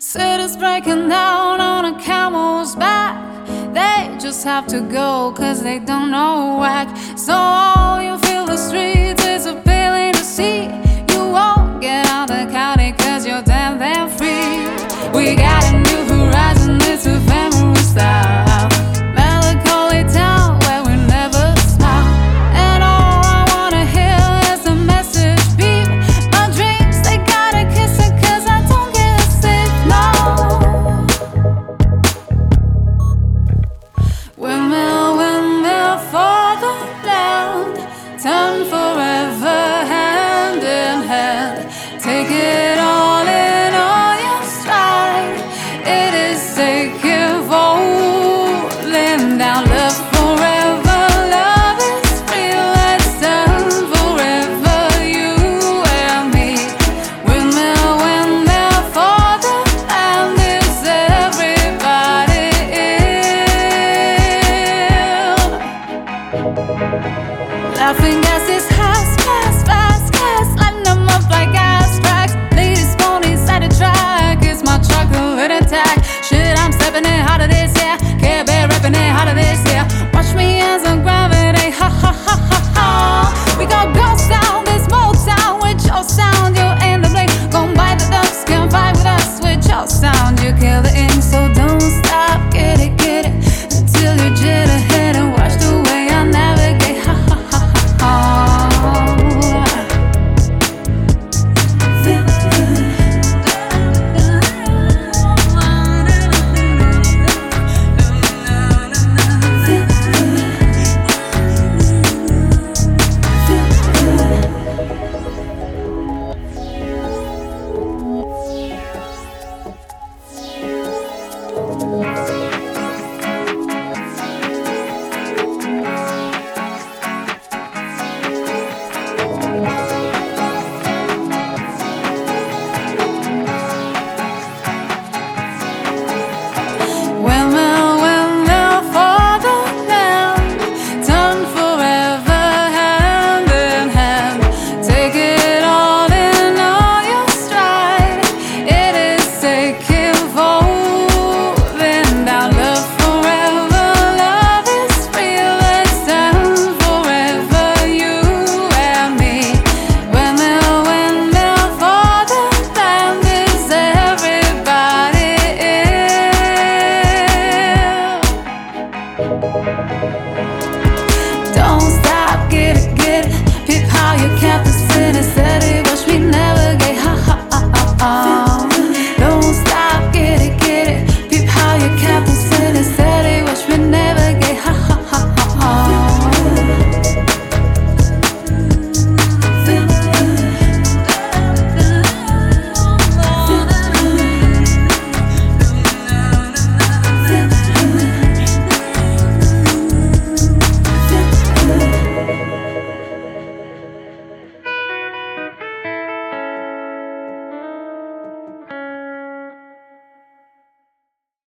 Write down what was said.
Cities breaking down on a camel's back. They just have to go cause they don't know whack. So all you feel the streets is appealing to see. You won't get out the county cause you're damn free. We got a new horizon, it's a family style.